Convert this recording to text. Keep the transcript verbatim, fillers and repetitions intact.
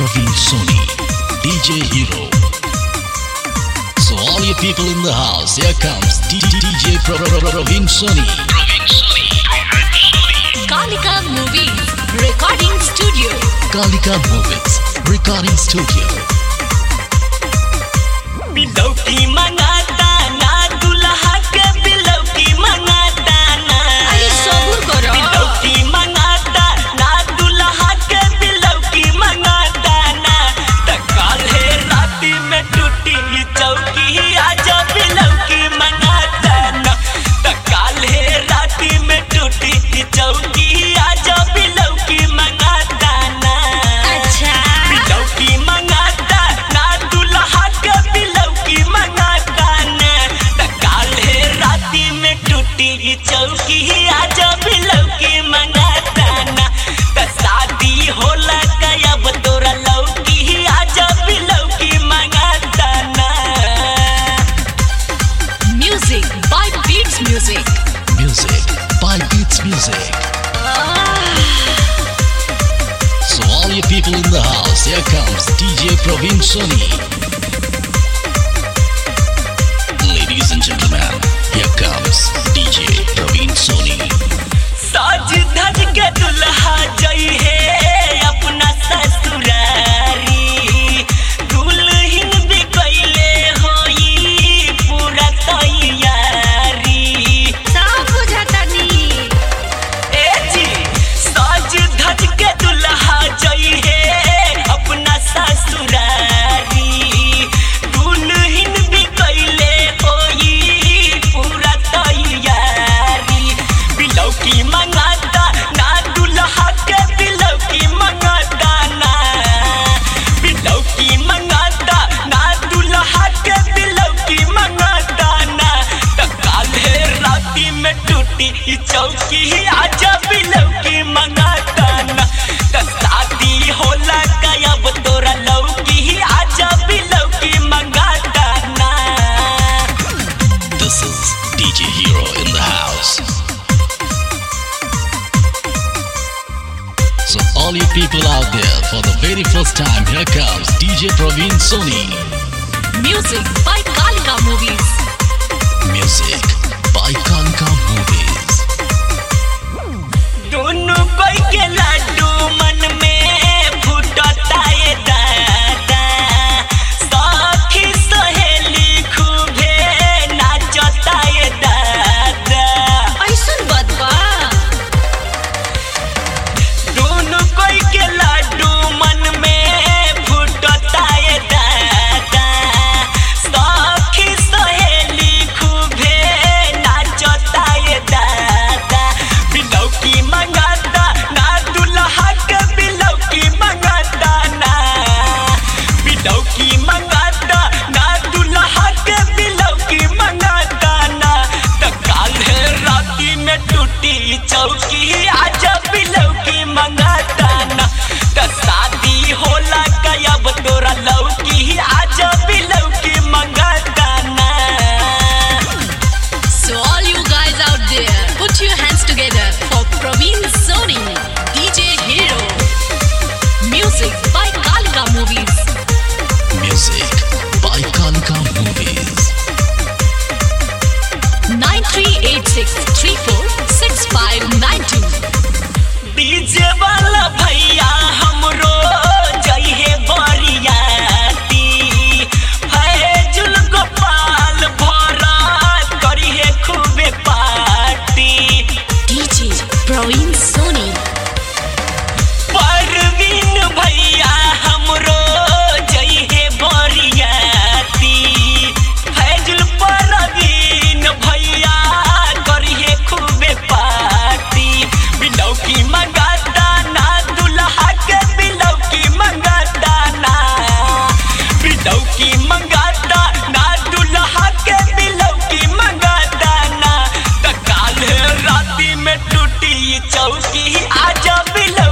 Praveen Soni, D J Hero. So all you people in the house, here comes D J Praveen Soni. Kalika Movies Recording Studio. Kalika Movies Recording Studio. बिलौकी मंगाता ना दुल्हा के बिलौकी मंगाता ना अरे सबूर करो बिलौकी मंगाता ना दुल्हा के बिलौकी मंगाता ना त काल्हे राती में टूटी चौकी आजा बिलौकी मंगाता ना त काल्हे राती में टूटी चौकी आजा बिलौकी मंगाता ना अच्छा बिलौकी मंगाता ना दुल्हा के बिलौकी मंगाता ना त काल्हे राती में टूटी चौकी आजा बिलौकी मंगाता ना त शादी होला कब तोरा लौकी आजा बिलौकी मंगाता ना Music by Beats Music. Music by Beats Music. So all you people in the house, here comes D J Praveen Soni. Ladies and gentlemen, here comes D J Praveen Soni. साज धज के दुल्हा जई है अपना ससुरारी दुल्हन भी कैले होई पूरा तैयारी सब बुझातानी ए जी साज धज के दुल्हा जई है अपना ससुरारी दुल्हन भी कैले होई पूरा तैयारी बिलौकी मंगाता ना दुल्हा के बिलौकी मंगाता ना बिलौकी मंगाता ना दुल्हा के बिलौकी मंगाता ना त काल्हे राती में टूटी चौकी आजा बिलौकी मंगाता ना त शादी होला कब तोरा लौकी आजा बिलौकी मंगाता ना This is D J Hero in the house. So all you people out there, for the very first time, here comes D J Praveen Soni. Music by Kalika Movies. Music by Kalika Movies. दोनों कोई के लड्डू मन में फूटता ये दादा साखी सहेली खूबे नाचता ये दादा ऐसन बात बा दोनों कोई के लड्डू मन में फूटता ये दादा साखी सहेली खूबे नाचता ये दादा बिलौकी मंगाता ना दुल्हा के बिलौकी मंगाता ना बिलौकी मंगाता ना दुल्हा के बिलौकी मंगाता ना त काल्हे राती में टूटी चौकी आजा बिलौकी मंगाता ना त शादी होला कब तोरा लौकी आजा बिलौकी मंगाता ना So all you guys out there, put your hands together for Praveen Soni, D J Hero. Music by Kalika Movies. Music by Kalika Movies. nine three eight six three four six five nine two. DJ वाला भैया हमरो जई है बरियाती है जुल गोपाल भरा करी है खूबे party D J Praveen Soni. Praveen भैया हमरो जई है बरियाती फैजुल परवीन भैया करी है खूबे पार्टी बिलौकी मंगाता ना दुल्हा के बिलौकी मंगाता ना बिलौकी मंगाता ना दुल्हा के बिलौकी मंगाता ना त काल्हे राती में टूटी चौकी आजा बिलौकी